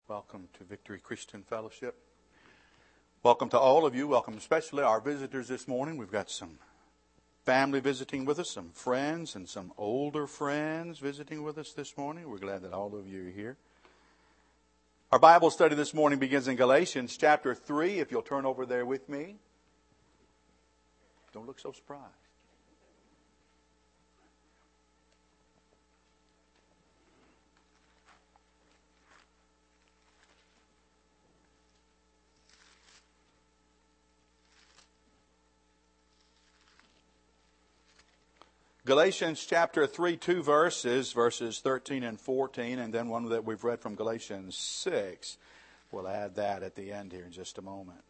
Welcome to Victory Christian Fellowship. Welcome to all of you. Welcome especially our visitors this morning. We've got some family visiting with us, some friends and some older friends visiting with us this morning. We're glad that all of you are here. Our Bible study this morning begins in Galatians chapter 3. If you'll turn over there with me. Don't look so surprised. Galatians chapter 3, two verses 13 and 14, and then one that we've read from Galatians 6. We'll add that at the end here in just a moment.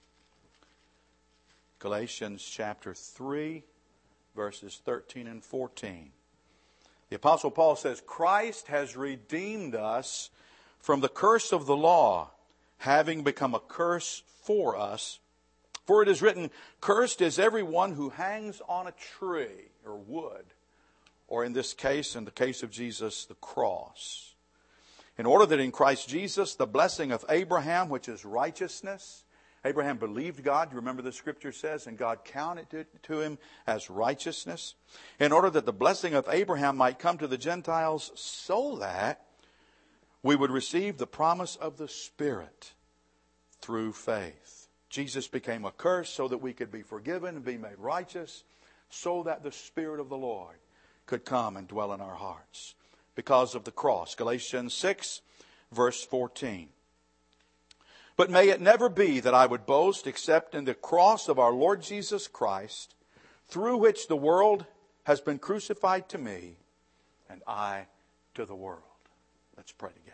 Galatians chapter 3, verses 13 and 14. The Apostle Paul says, Christ has redeemed us from the curse of the law, having become a curse for us. For it is written, cursed is everyone who hangs on a tree, or wood, or in this case, in the case of Jesus, the cross. In order that in Christ Jesus, the blessing of Abraham, which is righteousness, Abraham believed God, you remember the scripture says, and God counted it to him as righteousness. In order that the blessing of Abraham might come to the Gentiles, so that we would receive the promise of the Spirit through faith. Jesus became a curse so that we could be forgiven and be made righteous, so that the Spirit of the Lord could come and dwell in our hearts because of the cross. Galatians 6, verse 14. But may it never be that I would boast except in the cross of our Lord Jesus Christ, through which the world has been crucified to me, and I to the world. Let's pray together.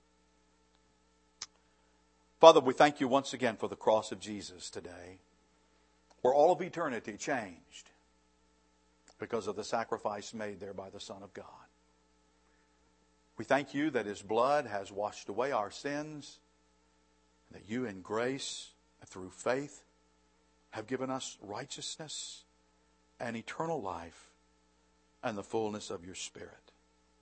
Father, we thank you once again for the cross of Jesus today, where all of eternity changed because of the sacrifice made there by the Son of God. We thank you that His blood has washed away our sins, that you in grace, through faith, have given us righteousness and eternal life and the fullness of your Spirit.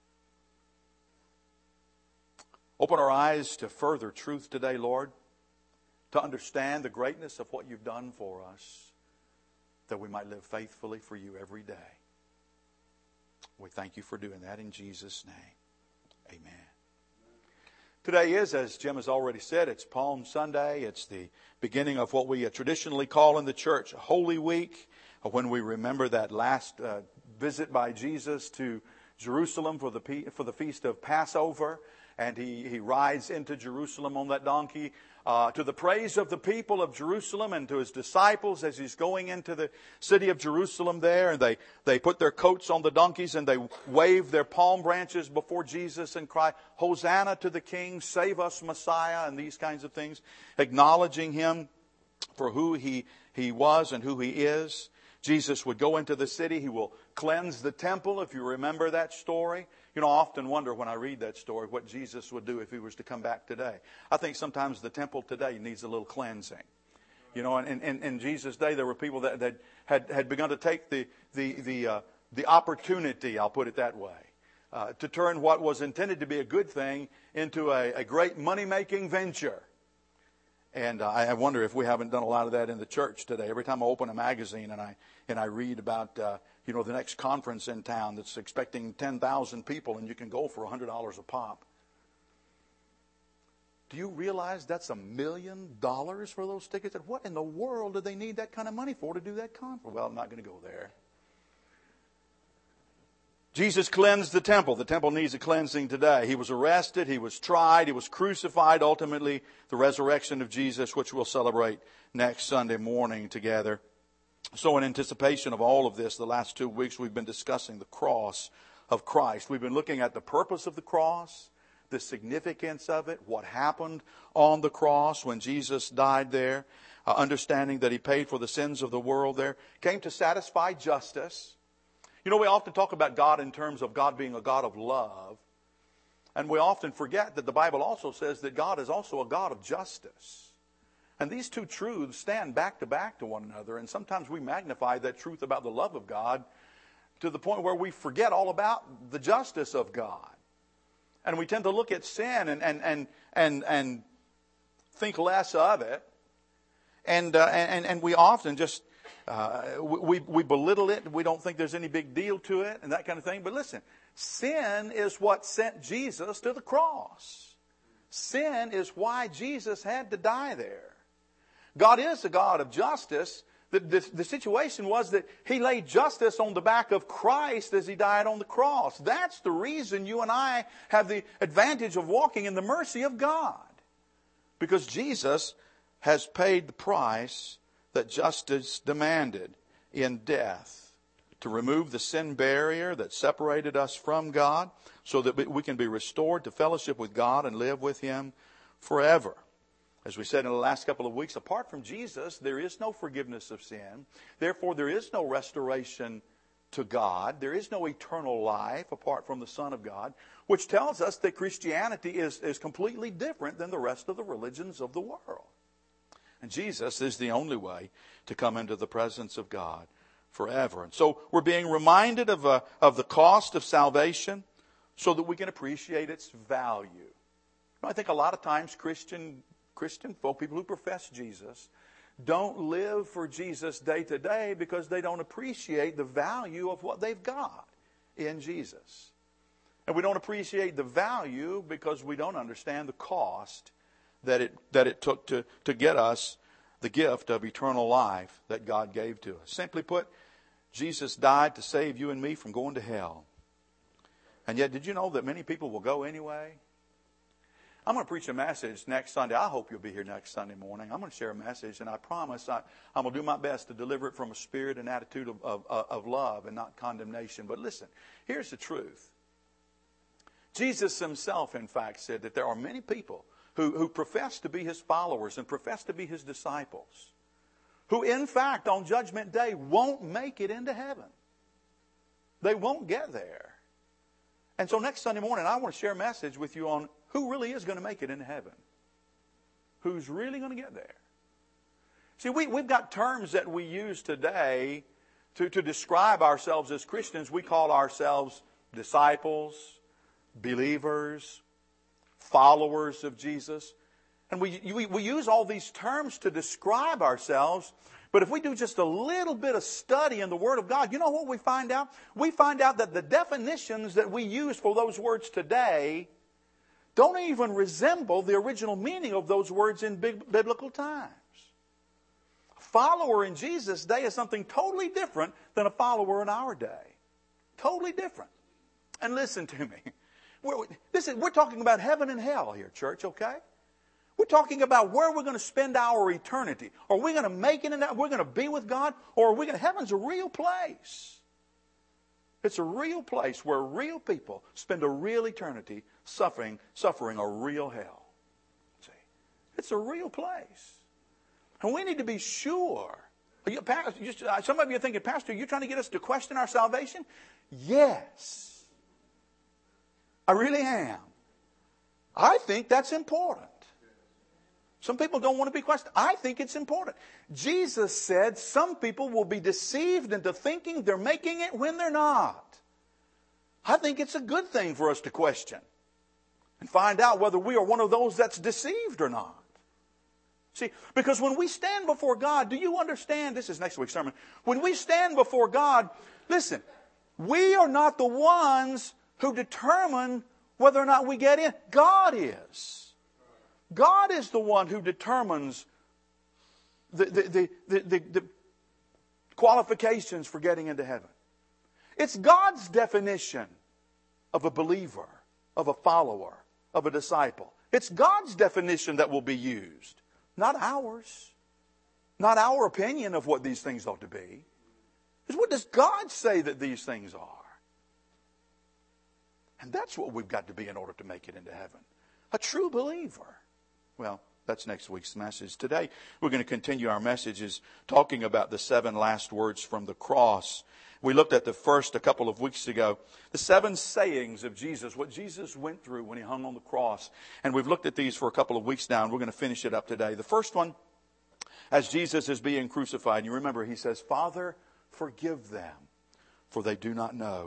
Open our eyes to further truth today, Lord, to understand the greatness of what you've done for us, that we might live faithfully for you every day. We thank you for doing that in Jesus' name. Amen. Today is, as Jim has already said, it's Palm Sunday. It's the beginning of what we traditionally call in the church Holy Week, when we remember that last visit by Jesus to Jerusalem for the feast of Passover. And he rides into Jerusalem on that donkey to the praise of the people of Jerusalem and to his disciples as he's going into the city of Jerusalem there. And they put their coats on the donkeys and they wave their palm branches before Jesus and cry, Hosanna to the King, save us Messiah, and these kinds of things, acknowledging Him for who He was and who He is. Jesus would go into the city. He will cleanse the temple, if you remember that story. You know, I often wonder when I read that story what Jesus would do if He was to come back today. I think sometimes the temple today needs a little cleansing. You know, and in Jesus' day there were people that had begun to take the opportunity, I'll put it that way, to turn what was intended to be a good thing into a great money-making venture. And I wonder if we haven't done a lot of that in the church today. Every time I open a magazine and I read about the next conference in town that's expecting 10,000 people and you can go for $100 a pop. Do you realize that's $1 million for those tickets? And what in the world do they need that kind of money for to do that conference? Well, I'm not going to go there. Jesus cleansed the temple. The temple needs a cleansing today. He was arrested. He was tried. He was crucified. Ultimately, the resurrection of Jesus, which we'll celebrate next Sunday morning together. So in anticipation of all of this, the last 2 weeks we've been discussing the cross of Christ. We've been looking at the purpose of the cross, the significance of it, what happened on the cross when Jesus died there, understanding that He paid for the sins of the world there, came to satisfy justice. You know, we often talk about God in terms of God being a God of love. And we often forget that the Bible also says that God is also a God of justice. And these two truths stand back to one another. And sometimes we magnify that truth about the love of God to the point where we forget all about the justice of God. And we tend to look at sin and think less of it. And we often just, we belittle it. We don't think there's any big deal to it and that kind of thing. But listen, sin is what sent Jesus to the cross. Sin is why Jesus had to die there. God is a God of justice. The situation was that He laid justice on the back of Christ as He died on the cross. That's the reason you and I have the advantage of walking in the mercy of God. Because Jesus has paid the price that justice demanded in death to remove the sin barrier that separated us from God so that we can be restored to fellowship with God and live with Him forever. As we said in the last couple of weeks, apart from Jesus, there is no forgiveness of sin. Therefore, there is no restoration to God. There is no eternal life apart from the Son of God, which tells us that Christianity is completely different than the rest of the religions of the world. And Jesus is the only way to come into the presence of God forever. And so we're being reminded of the cost of salvation so that we can appreciate its value. I think a lot of times Christian folk, people who profess Jesus, don't live for Jesus day to day because they don't appreciate the value of what they've got in Jesus. And we don't appreciate the value because we don't understand the cost that it took to get us the gift of eternal life that God gave to us. Simply put, Jesus died to save you and me from going to hell. And yet, did you know that many people will go anyway? I'm going to preach a message next Sunday. I hope you'll be here next Sunday morning. I'm going to share a message, and I promise I'm going to do my best to deliver it from a spirit and attitude of love and not condemnation. But listen, here's the truth. Jesus Himself, in fact, said that there are many people who profess to be His followers and profess to be His disciples, who, in fact, on Judgment Day won't make it into heaven. They won't get there. And so next Sunday morning, I want to share a message with you on who really is going to make it into heaven. Who's really going to get there? See, we've got terms that we use today to describe ourselves as Christians. We call ourselves disciples, believers, followers of Jesus. And we use all these terms to describe ourselves. But if we do just a little bit of study in the Word of God, you know what we find out? We find out that the definitions that we use for those words today don't even resemble the original meaning of those words in biblical times. A follower in Jesus' day is something totally different than a follower in our day. Totally different. And listen to me. We're talking about heaven and hell here, church, okay? We're talking about where we're going to spend our eternity. Are we going to make it in that? We're going to be with God? Or are we going to? Heaven's a real place. It's a real place where real people spend a real eternity suffering a real hell. See? It's a real place. And we need to be sure. Some of you are thinking, Pastor, are you trying to get us to question our salvation? Yes. I really am. I think that's important. Some people don't want to be questioned. I think it's important. Jesus said some people will be deceived into thinking they're making it when they're not. I think it's a good thing for us to question and find out whether we are one of those that's deceived or not. See, because when we stand before God, do you understand? This is next week's sermon. When we stand before God, listen, we are not the ones who determine whether or not we get in. God is. God is the one who determines the qualifications for getting into heaven. It's God's definition of a believer, of a follower, of a disciple. It's God's definition that will be used, not ours. Not our opinion of what these things ought to be. It's what does God say that these things are? And that's what we've got to be in order to make it into heaven. A true believer. Well, that's next week's message. Today, we're going to continue our messages talking about the 7 last words from the cross. We looked at the first a couple of weeks ago. The 7 sayings of Jesus, what Jesus went through when He hung on the cross. And we've looked at these for a couple of weeks now, and we're going to finish it up today. The first one, as Jesus is being crucified, you remember He says, Father, forgive them, for they do not know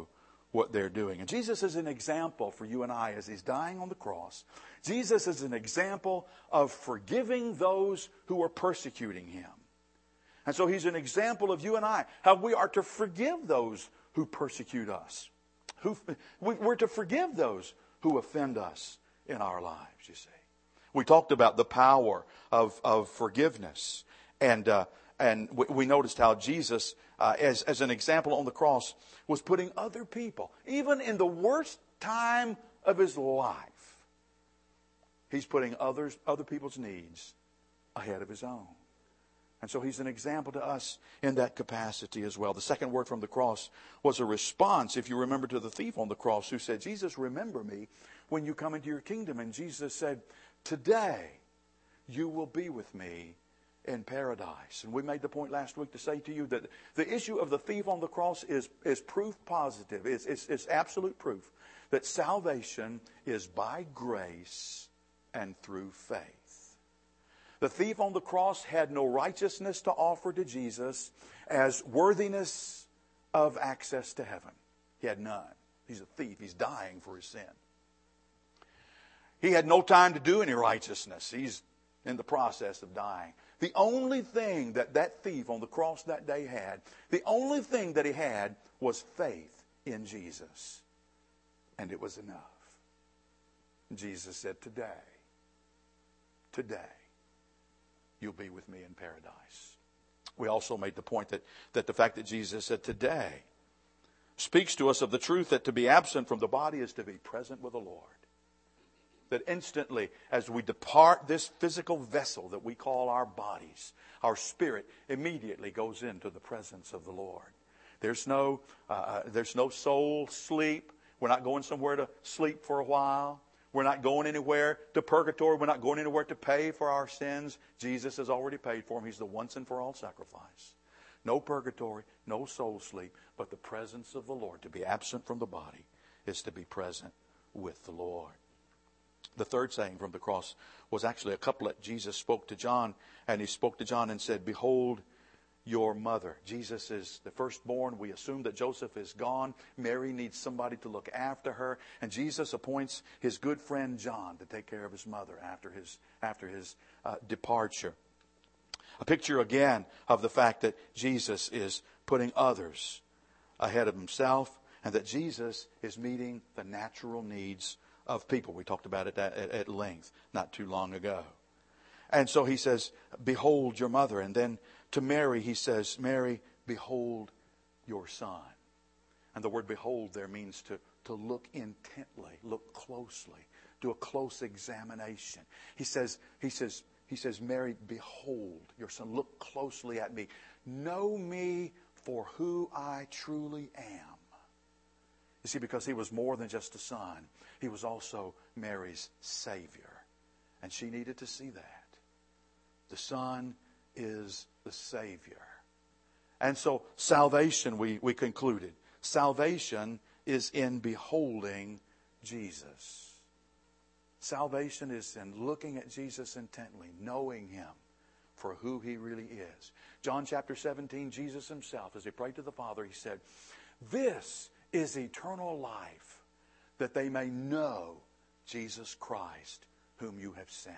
what they're doing. And Jesus is an example for you and I as He's dying on the cross. Jesus is an example of forgiving those who are persecuting Him. And so He's an example of you and I, how we are to forgive those who persecute us. We're to forgive those who offend us in our lives, you see. We talked about the power of forgiveness. And we noticed how Jesus, as an example on the cross, was putting other people, even in the worst time of His life, He's putting other people's needs ahead of His own. And so He's an example to us in that capacity as well. The second word from the cross was a response, if you remember, to the thief on the cross who said, Jesus, remember me when you come into your kingdom. And Jesus said, today you will be with me in paradise. And we made the point last week to say to you that the issue of the thief on the cross is proof positive. It's absolute proof that salvation is by grace and through faith. The thief on the cross had no righteousness to offer to Jesus as worthiness of access to heaven. He had none. He's a thief. He's dying for his sin. He had no time to do any righteousness. He's in the process of dying. The only thing that thief on the cross that day had, the only thing that he had was faith in Jesus. And it was enough. Jesus said, today, you'll be with me in paradise. We also made the point that the fact that Jesus said today speaks to us of the truth that to be absent from the body is to be present with the Lord. That instantly, as we depart this physical vessel that we call our bodies, our spirit immediately goes into the presence of the Lord. There's no soul sleep. We're not going somewhere to sleep for a while. We're not going anywhere to purgatory. We're not going anywhere to pay for our sins. Jesus has already paid for them. He's the once and for all sacrifice. No purgatory, no soul sleep, but the presence of the Lord. To be absent from the body is to be present with the Lord. The third saying from the cross was actually a couplet Jesus spoke to John, and He spoke to John and said, behold your mother. Jesus is the firstborn. We assume that Joseph is gone. Mary needs somebody to look after her. And Jesus appoints his good friend John to take care of his mother after his departure. A picture again of the fact that Jesus is putting others ahead of Himself, and that Jesus is meeting the natural needs of people. We talked about it at length not too long ago. And so He says, behold your mother. And then to Mary, He says, Mary, behold your son. And the word behold there means to look intently, look closely, do a close examination. He says, Mary, behold your son. Look closely at me. Know me for who I truly am. You see, because He was more than just a son. He was also Mary's Savior. And she needed to see that. The Son is the Savior. And so salvation, we concluded. Salvation is in beholding Jesus. Salvation is in looking at Jesus intently, knowing Him for who He really is. John chapter 17, Jesus Himself, as He prayed to the Father, He said, this is eternal life, that they may know Jesus Christ, whom you have sent.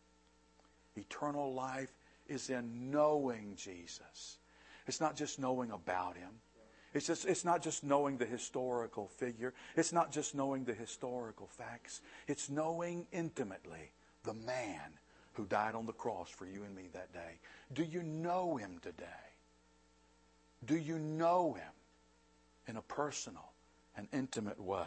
Eternal life is in knowing Jesus. It's not just knowing about Him. It's not just knowing the historical figure. It's not just knowing the historical facts. It's knowing intimately the man who died on the cross for you and me that day. Do you know Him today? Do you know Him in a personal and intimate way?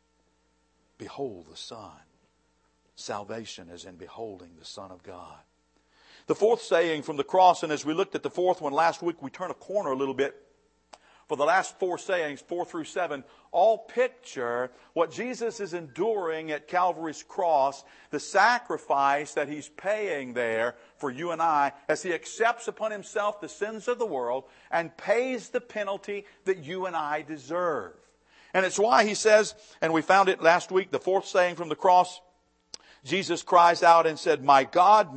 Behold the Son. Salvation is in beholding the Son of God. The fourth saying from the cross, and as we looked at the fourth one last week, we turn a corner a little bit. For the last four sayings, 4 through 7, all picture what Jesus is enduring at Calvary's cross, the sacrifice that He's paying there for you and I, as He accepts upon Himself the sins of the world and pays the penalty that you and I deserve. And it's why He says, and we found it last week, the fourth saying from the cross, Jesus cries out and said, my God,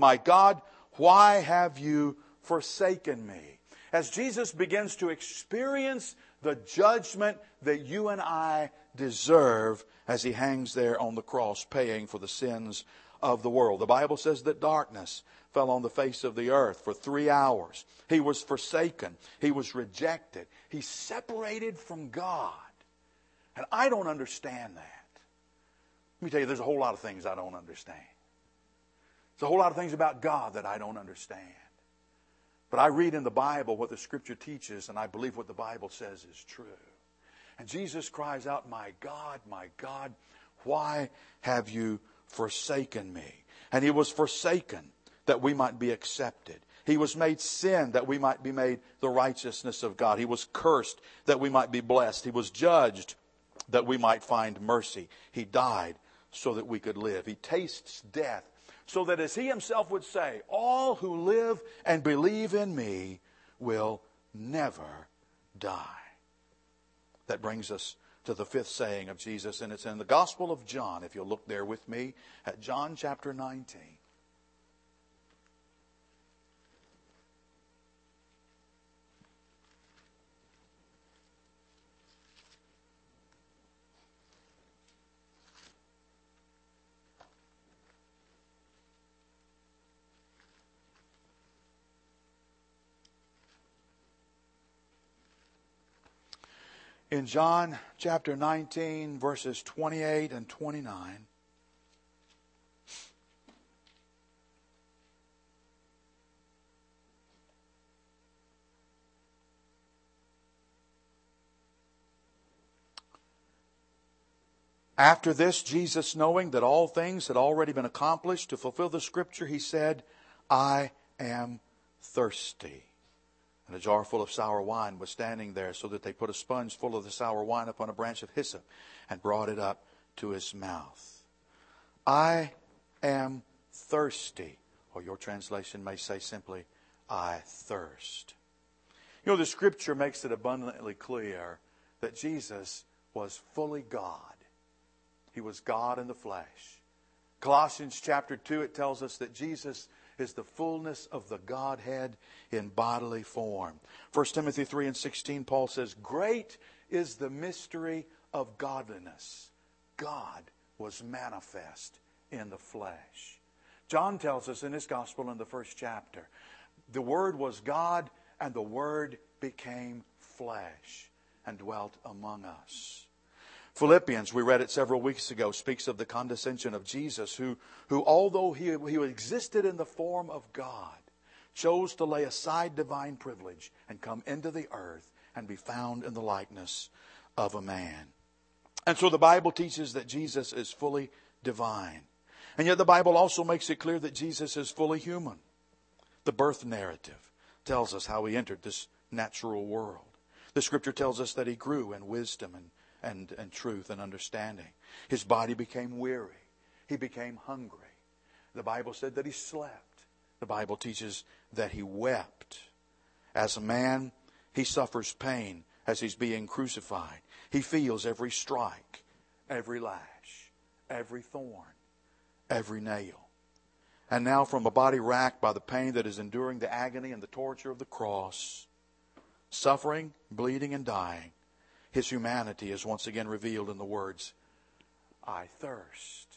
why have you forsaken me? As Jesus begins to experience the judgment that you and I deserve as He hangs there on the cross, paying for the sins of the world. The Bible says that darkness fell on the face of the earth for 3 hours. He was forsaken. He was rejected. He's separated from God. And I don't understand that. Let me tell you, there's a whole lot of things I don't understand. There's a whole lot of things about God that I don't understand. But I read in the Bible what the Scripture teaches, and I believe what the Bible says is true. And Jesus cries out, my God, why have you forsaken me? And He was forsaken that we might be accepted. He was made sin that we might be made the righteousness of God. He was cursed that we might be blessed. He was judged that we might find mercy. He died so that we could live. He tastes death so that, as He Himself would say, all who live and believe in me will never die. That brings us to the fifth saying of Jesus, and it's in the Gospel of John, if you'll look there with me, at John chapter 19. In John chapter 19, verses 28 and 29, after this, Jesus, knowing that all things had already been accomplished to fulfill the Scripture, He said, I am thirsty. And a jar full of sour wine was standing there, so that they put a sponge full of the sour wine upon a branch of hyssop and brought it up to His mouth. I am thirsty. Or your translation may say simply, I thirst. You know, the Scripture makes it abundantly clear that Jesus was fully God. He was God in the flesh. Colossians chapter 2, it tells us that Jesus is the fullness of the Godhead in bodily form. 1 Timothy 3 and 16, Paul says, great is the mystery of godliness. God was manifest in the flesh. John tells us in his gospel in the first chapter, the Word was God, and the Word became flesh and dwelt among us. Philippians, we read it several weeks ago, speaks of the condescension of Jesus, who although he existed in the form of God, chose to lay aside divine privilege and come into the earth and be found in the likeness of a man. And so the Bible teaches that Jesus is fully divine. And yet the Bible also makes it clear that Jesus is fully human. The birth narrative tells us how He entered this natural world. The Scripture tells us that He grew in wisdom and truth and understanding. His body became weary. He became hungry. The Bible said that He slept. The Bible teaches that He wept. As a man, He suffers pain as He's being crucified. He feels every strike, every lash, every thorn, every nail. And now, from a body racked by the pain that is enduring the agony and the torture of the cross, suffering, bleeding, and dying, His humanity is once again revealed in the words, I thirst.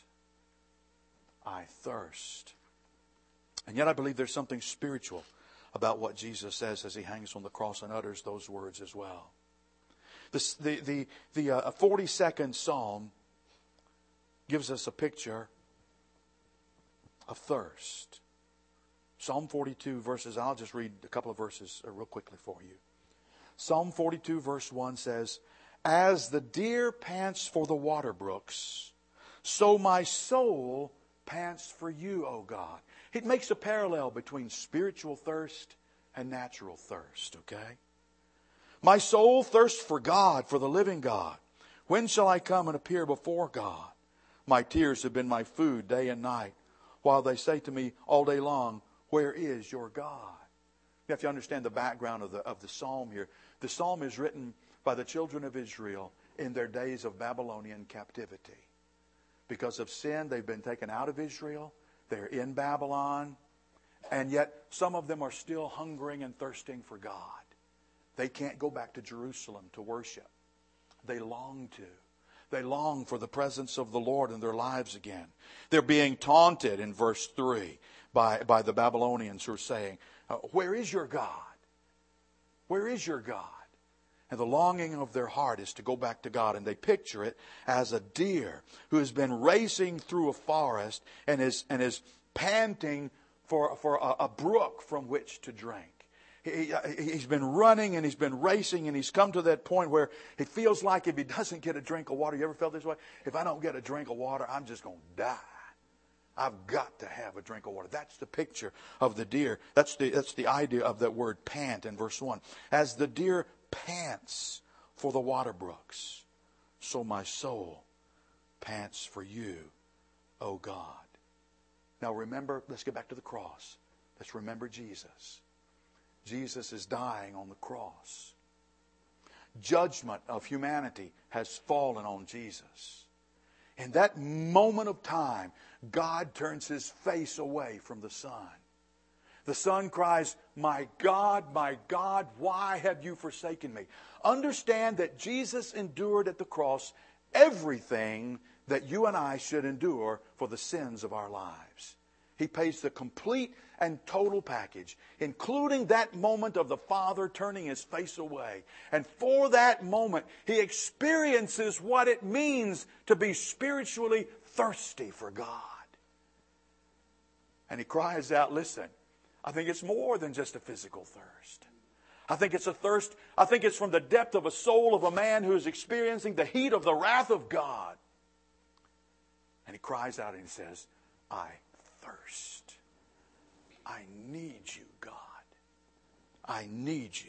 I thirst. And yet I believe there's something spiritual about what Jesus says as He hangs on the cross and utters those words as well. The 42nd Psalm gives us a picture of thirst. Psalm 42 verses, I'll just read a couple of verses real quickly for you. Psalm 42 verse 1 says, as the deer pants for the water brooks, so my soul pants for you, O God. It makes a parallel between spiritual thirst and natural thirst, okay? My soul thirsts for God, for the living God. When shall I come and appear before God? My tears have been my food day and night, while they say to me all day long, where is your God? You have to understand the background of the psalm here. The psalm is written by the children of Israel in their days of Babylonian captivity. Because of sin, they've been taken out of Israel. They're in Babylon. And yet, some of them are still hungering and thirsting for God. They can't go back to Jerusalem to worship. They long to. They long for the presence of the Lord in their lives again. They're being taunted in verse 3 by the Babylonians who are saying, where is your God? Where is your God? And the longing of their heart is to go back to God. And they picture it as a deer who has been racing through a forest and is panting for a brook from which to drink. He's been running and he's been racing and he's come to that point where he feels like if he doesn't get a drink of water, you ever felt this way? If I don't get a drink of water, I'm just going to die. I've got to have a drink of water. That's the picture of the deer. That's the idea of that word pant in verse 1. As the deer pants for the water brooks, so my soul pants for you, O God. Now remember, let's get back to the cross. Let's remember Jesus. Jesus is dying on the cross. Judgment of humanity has fallen on Jesus. In that moment of time, God turns His face away from the Son. The Son cries, my God, why have you forsaken me? Understand that Jesus endured at the cross everything that you and I should endure for the sins of our lives. He pays the complete and total package, including that moment of the Father turning His face away. And for that moment, He experiences what it means to be spiritually thirsty for God. And He cries out, listen, I think it's more than just a physical thirst. I think it's a thirst. I think it's from the depth of a soul of a man who is experiencing the heat of the wrath of God. And He cries out and He says, I thirst. I need you, God. I need you.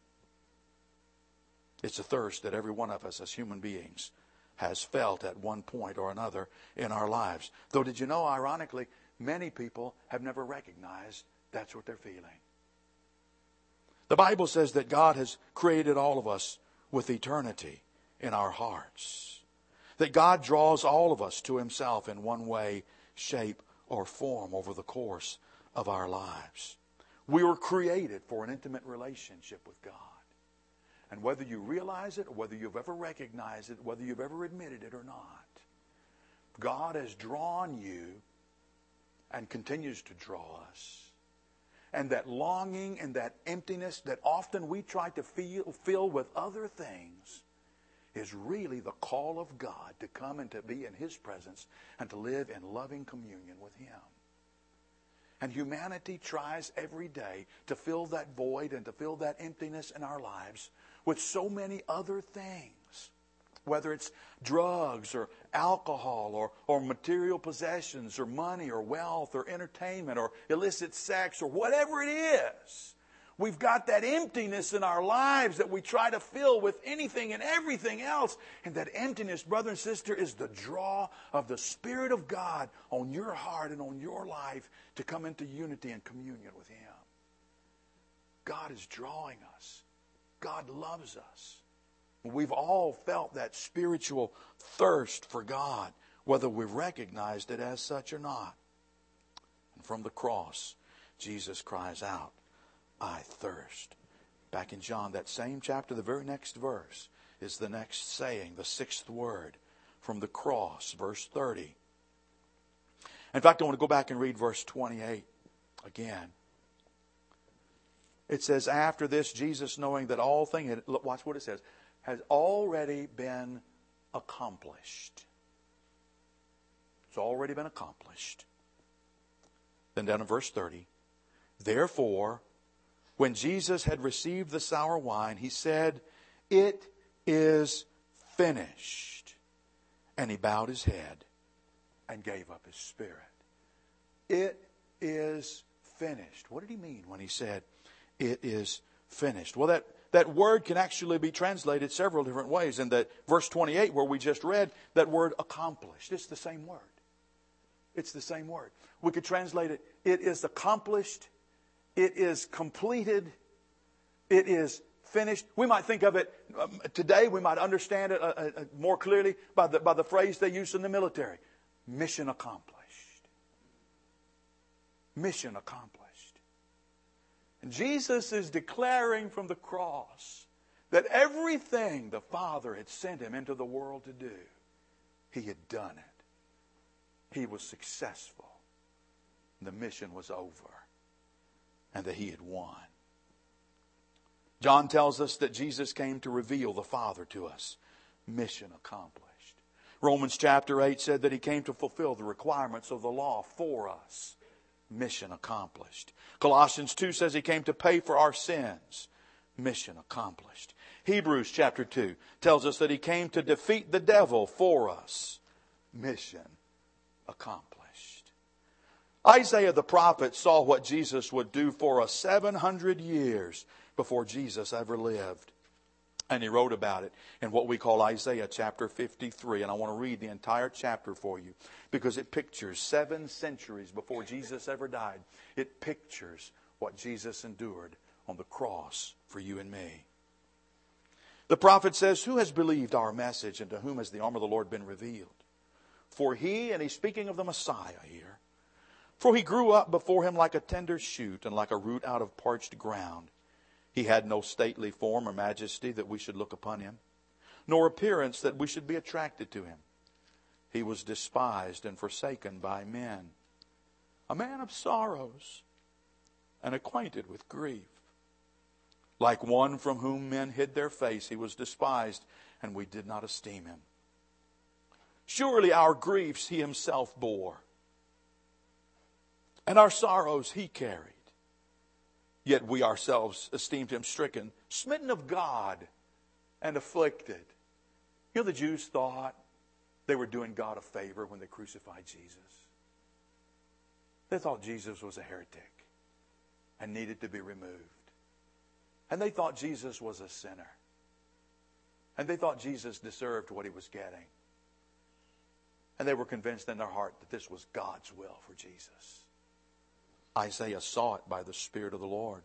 It's a thirst that every one of us as human beings has felt at one point or another in our lives. Though did you know, ironically, many people have never recognized that's what they're feeling. The Bible says that God has created all of us with eternity in our hearts. That God draws all of us to Himself in one way, shape, or form over the course of our lives. We were created for an intimate relationship with God. And whether you realize it or whether you've ever recognized it, whether you've ever admitted it or not, God has drawn you and continues to draw us. And that longing and that emptiness that often we try to fill with other things is really the call of God to come and to be in His presence and to live in loving communion with Him. And humanity tries every day to fill that void and to fill that emptiness in our lives with so many other things. Whether it's drugs or alcohol or material possessions or money or wealth or entertainment or illicit sex or whatever it is. We've got that emptiness in our lives that we try to fill with anything and everything else. And that emptiness, brother and sister, is the draw of the Spirit of God on your heart and on your life to come into unity and communion with Him. God is drawing us. God loves us. We've all felt that spiritual thirst for God, whether we've recognized it as such or not. And from the cross, Jesus cries out, I thirst. Back in John, that same chapter, the very next verse is the next saying, the sixth word from the cross, verse 30. In fact, I want to go back and read verse 28 again. It says, after this, Jesus, knowing that all things, watch what it says, has already been accomplished. It's already been accomplished. Then down in verse 30, therefore, when Jesus had received the sour wine, He said, it is finished. And He bowed His head and gave up His spirit. It is finished. What did He mean when He said, it is finished? Well, that word can actually be translated several different ways. In that verse 28 where we just read, that word accomplished. It's the same word. It's the same word. We could translate it, it is accomplished. It is completed. It is finished. We might think of it today. We might understand it more clearly by the phrase they use in the military: mission accomplished. Mission accomplished. And Jesus is declaring from the cross that everything the Father had sent him into the world to do, he had done it. He was successful. The mission was over. And that he had won. John tells us that Jesus came to reveal the Father to us. Mission accomplished. Romans chapter 8 said that he came to fulfill the requirements of the law for us. Mission accomplished. Colossians 2 says he came to pay for our sins. Mission accomplished. Hebrews chapter 2 tells us that he came to defeat the devil for us. Mission accomplished. Isaiah the prophet saw what Jesus would do for us 700 years before Jesus ever lived. And he wrote about it in what we call Isaiah chapter 53. And I want to read the entire chapter for you because it pictures 7 centuries before Jesus ever died. It pictures what Jesus endured on the cross for you and me. The prophet says, "Who has believed our message, and to whom has the arm of the Lord been revealed? For he," and he's speaking of the Messiah here, "for he grew up before him like a tender shoot, and like a root out of parched ground. He had no stately form or majesty that we should look upon him, nor appearance that we should be attracted to him. He was despised and forsaken by men, a man of sorrows and acquainted with grief. Like one from whom men hid their face, he was despised, and we did not esteem him. Surely our griefs he himself bore, and our sorrows he carried. Yet we ourselves esteemed him stricken, smitten of God, and afflicted." You know, the Jews thought they were doing God a favor when they crucified Jesus. They thought Jesus was a heretic and needed to be removed. And they thought Jesus was a sinner. And they thought Jesus deserved what he was getting. And they were convinced in their heart that this was God's will for Jesus. Isaiah saw it by the Spirit of the Lord.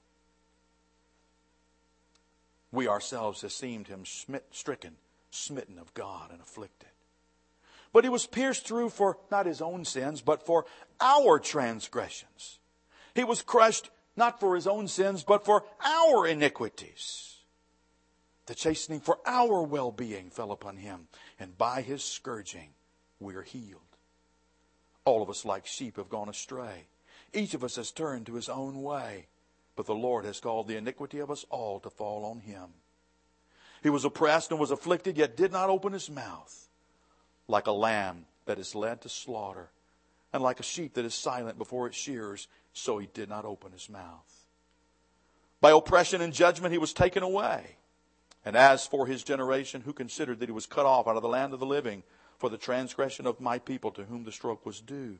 We ourselves esteemed him stricken, smitten of God, and afflicted. But he was pierced through for not his own sins, but for our transgressions. He was crushed not for his own sins, but for our iniquities. The chastening for our well-being fell upon him, and by his scourging we are healed. All of us like sheep have gone astray. Each of us has turned to his own way, but the Lord has called the iniquity of us all to fall on him. He was oppressed and was afflicted, yet did not open his mouth. Like a lamb that is led to slaughter, and like a sheep that is silent before its shearers, so he did not open his mouth. By oppression and judgment he was taken away. And as for his generation, who considered that he was cut off out of the land of the living for the transgression of my people, to whom the stroke was due?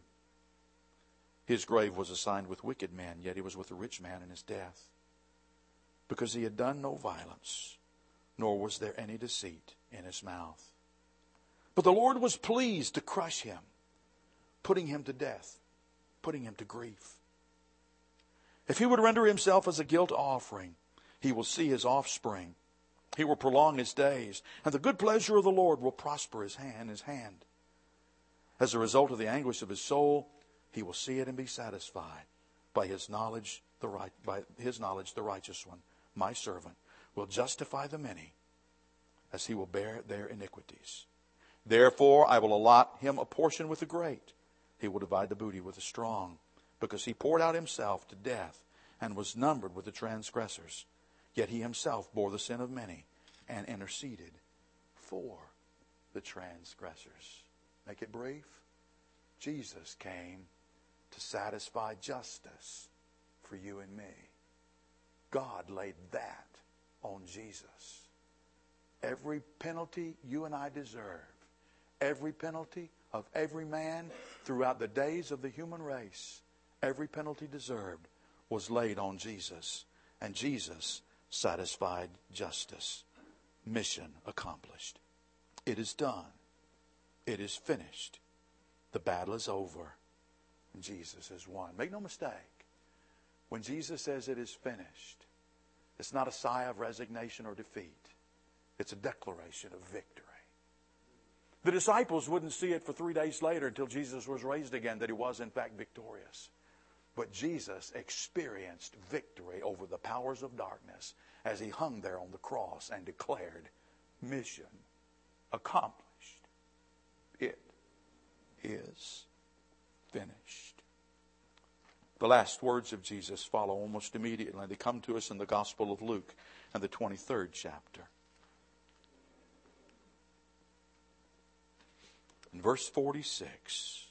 His grave was assigned with wicked men, yet he was with a rich man in his death, because he had done no violence, nor was there any deceit in his mouth. But the Lord was pleased to crush him, putting him to death, putting him to grief. If he would render himself as a guilt offering, he will see his offspring. He will prolong his days, and the good pleasure of the Lord will prosper his hand. As a result of the anguish of his soul, he will see it and be satisfied. By his knowledge, the righteous one, my servant, will justify the many, as he will bear their iniquities. Therefore, I will allot him a portion with the great. He will divide the booty with the strong, because he poured out himself to death and was numbered with the transgressors. Yet he himself bore the sin of many and interceded for the transgressors. Make it brief. Jesus came to satisfy justice for you and me. God laid that on Jesus. Every penalty you and I deserve, every penalty of every man throughout the days of the human race, every penalty deserved was laid on Jesus. And Jesus satisfied justice. Mission accomplished. It is done. It is finished. The battle is over. And Jesus has won. Make no mistake. When Jesus says it is finished, it's not a sigh of resignation or defeat. It's a declaration of victory. The disciples wouldn't see it for 3 days later until Jesus was raised again that he was in fact victorious. But Jesus experienced victory over the powers of darkness as he hung there on the cross and declared, mission accomplished. It is finished. The last words of Jesus follow almost immediately. They come to us in the Gospel of Luke and the 23rd chapter. In verse 46.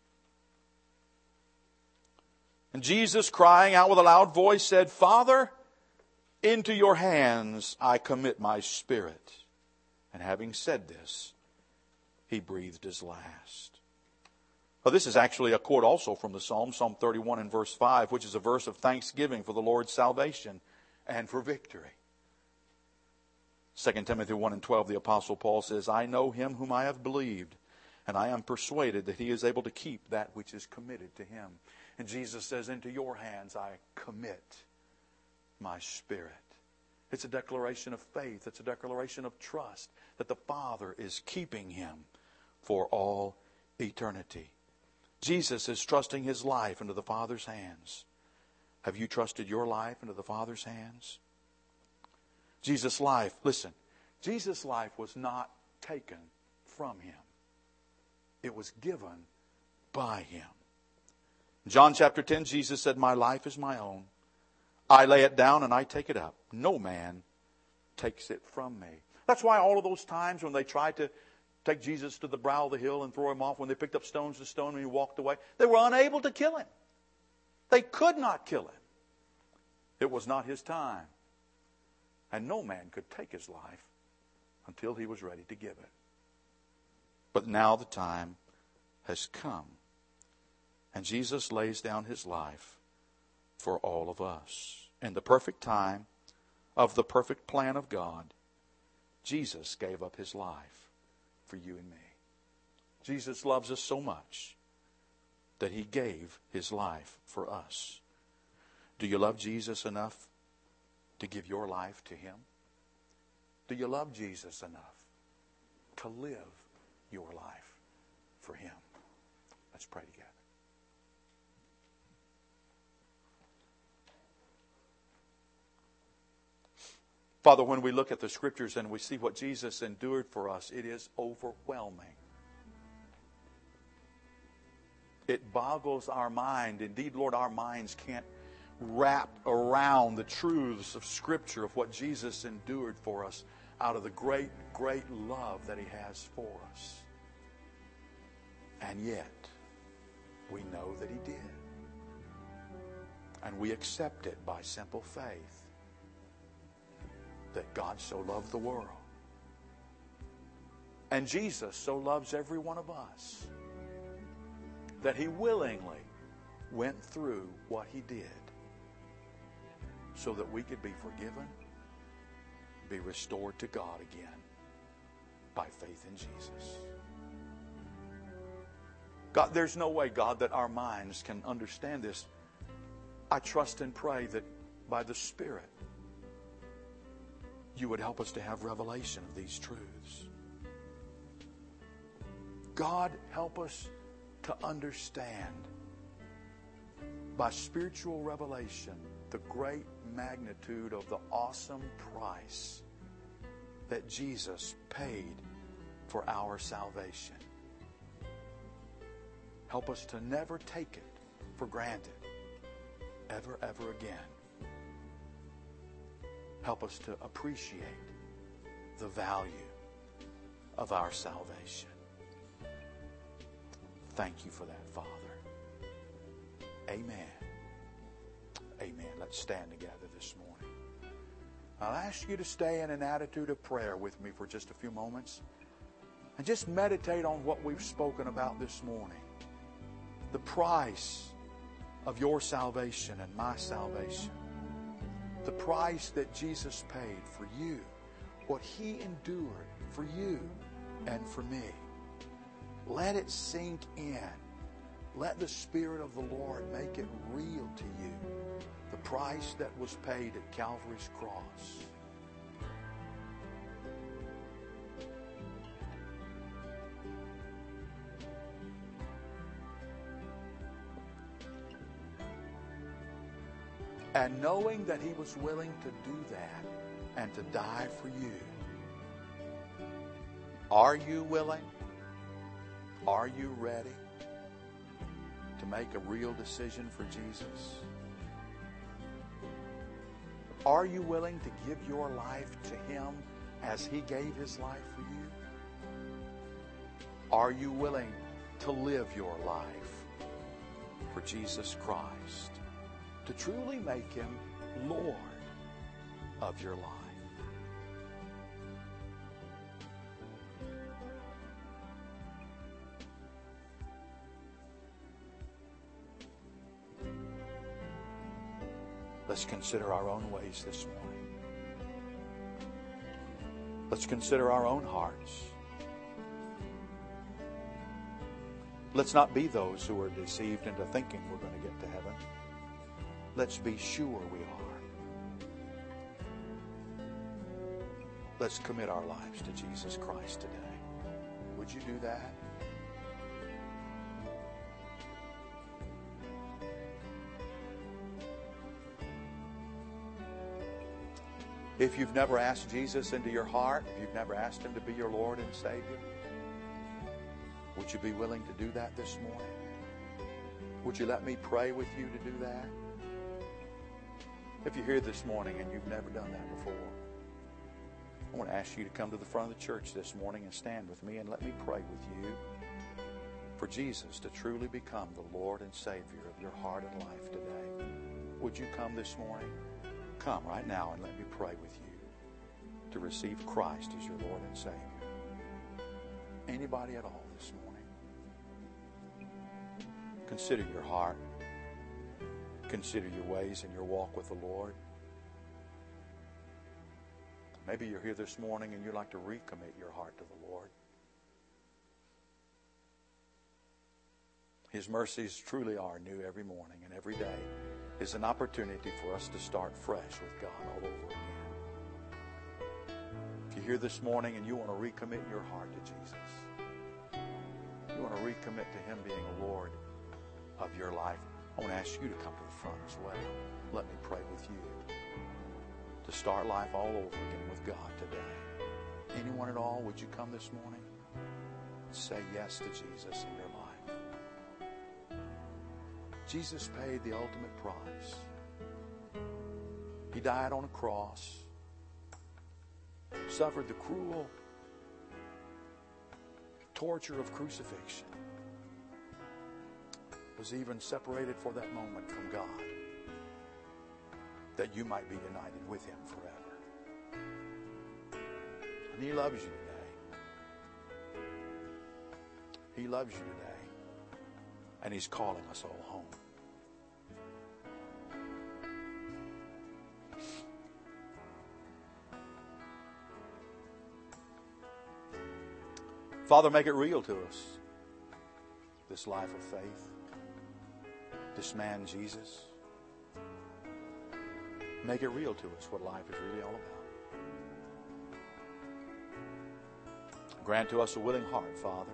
And Jesus, crying out with a loud voice, said, Father, into your hands I commit my spirit. And having said this, he breathed his last. Well, this is actually a quote also from the Psalm, Psalm 31 and verse 5, which is a verse of thanksgiving for the Lord's salvation and for victory. 2 Timothy 1 and 12, the Apostle Paul says, I know him whom I have believed, and I am persuaded that he is able to keep that which is committed to him. And Jesus says, into your hands I commit my spirit. It's a declaration of faith. It's a declaration of trust that the Father is keeping him for all eternity. Jesus is trusting his life into the Father's hands. Have you trusted your life into the Father's hands? Jesus' life, listen, Jesus' life was not taken from him. It was given by him. In John chapter 10, Jesus said, my life is my own. I lay it down and I take it up. No man takes it from me. That's why all of those times when they tried to take Jesus to the brow of the hill and throw him off, when they picked up stones to stone him and he walked away, they were unable to kill him. They could not kill him. It was not his time. And no man could take his life until he was ready to give it. But now the time has come. And Jesus lays down his life for all of us. In the perfect time of the perfect plan of God, Jesus gave up his life for you and me. Jesus loves us so much that he gave his life for us. Do you love Jesus enough to give your life to him? Do you love Jesus enough to live your life for him? Let's pray together. Father, when we look at the Scriptures and we see what Jesus endured for us, it is overwhelming. It boggles our mind. Indeed, Lord, our minds can't wrap around the truths of Scripture of what Jesus endured for us out of the great, great love that he has for us. And yet, we know that he did. And we accept it by simple faith. That God so loved the world. And Jesus so loves every one of us that he willingly went through what he did so that we could be forgiven, be restored to God again by faith in Jesus. God, there's no way, God, that our minds can understand this. I trust and pray that by the Spirit, you would help us to have revelation of these truths. God, help us to understand by spiritual revelation the great magnitude of the awesome price that Jesus paid for our salvation. Help us to never take it for granted, ever, ever again. Help us to appreciate the value of our salvation. Thank you for that, Father. Amen. Amen. Let's stand together this morning. I'll ask you to stay in an attitude of prayer with me for just a few moments and just meditate on what we've spoken about this morning. The price of your salvation and my salvation. The price that Jesus paid for you, what he endured for you and for me. Let it sink in. Let the Spirit of the Lord make it real to you. The price that was paid at Calvary's cross. And knowing that He was willing to do that and to die for you, are you willing? Are you ready to make a real decision for Jesus? Are you willing to give your life to Him as He gave His life for you? Are you willing to live your life for Jesus Christ, to truly make Him Lord of your life? Let's consider our own ways this morning. Let's consider our own hearts. Let's not be those who are deceived into thinking we're going to get to heaven. Let's be sure we are. Let's commit our lives to Jesus Christ today. Would you do that? If you've never asked Jesus into your heart, if you've never asked Him to be your Lord and Savior, would you be willing to do that this morning? Would you let me pray with you to do that? If you're here this morning and you've never done that before, I want to ask you to come to the front of the church this morning and stand with me and let me pray with you for Jesus to truly become the Lord and Savior of your heart and life today. Would you come this morning? Come right now and let me pray with you to receive Christ as your Lord and Savior. Anybody at all this morning? Consider your heart. Consider your ways and your walk with the Lord. Maybe you're here this morning and you'd like to recommit your heart to the Lord. His mercies truly are new every morning, and every day is an opportunity for us to start fresh with God all over again. If you're here this morning and you want to recommit your heart to Jesus, you want to recommit to Him being a Lord of your life, I want to ask you to come to the front as well. Let me pray with you to start life all over again with God today. Anyone at all, would you come this morning? Say yes to Jesus in your life. Jesus paid the ultimate price. He died on a cross, suffered the cruel torture of crucifixion, was even separated for that moment from God, that you might be united with Him forever. And He loves you today. He loves you today. And He's calling us all home. Father, make it real to us, this life of faith, this man Jesus. Make it real to us what life is really all about. Grant to us a willing heart, Father,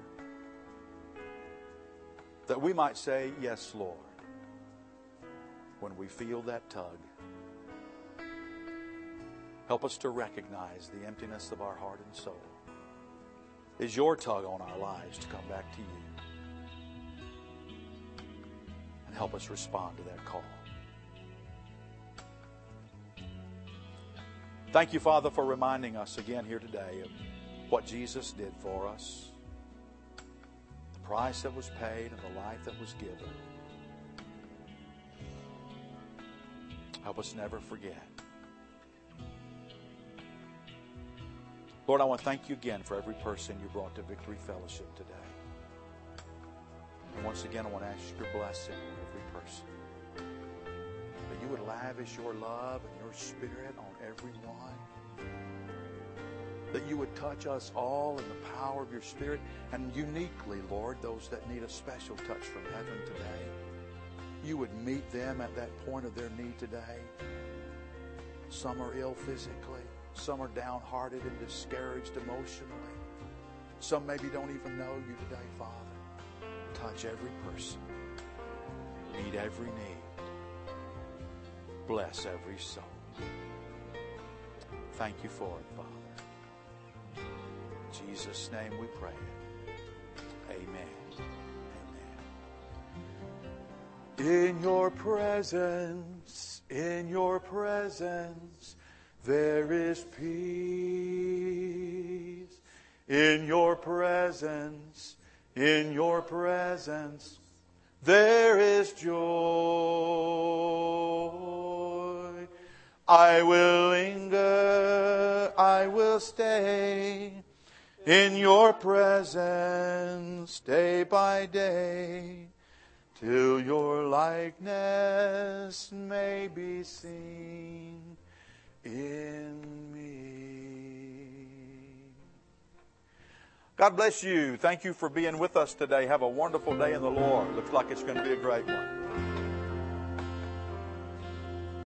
that we might say, yes, Lord, when we feel that tug. Help us to recognize the emptiness of our heart and soul. Is your tug on our lives to come back to you? And help us respond to that call. Thank you, Father, for reminding us again here today of what Jesus did for us, the price that was paid and the life that was given. Help us never forget. Lord, I want to thank you again for every person you brought to Victory Fellowship today. And once again, I want to ask your blessing on every person. That you would lavish your love and your Spirit on everyone. That you would touch us all in the power of your Spirit. And uniquely, Lord, those that need a special touch from heaven today. You would meet them at that point of their need today. Some are ill physically. Some are downhearted and discouraged emotionally. Some maybe don't even know you today, Father. Touch every person. Meet every need. bless every soul. Thank you for it, Father. In Jesus' name we pray. Amen. Amen. In your presence, there is peace. In your presence, there is joy. I will linger, I will stay in your presence day by day, till your likeness may be seen in me. God bless you. Thank you for being with us today. Have a wonderful day in the Lord. Looks like it's going to be a great one.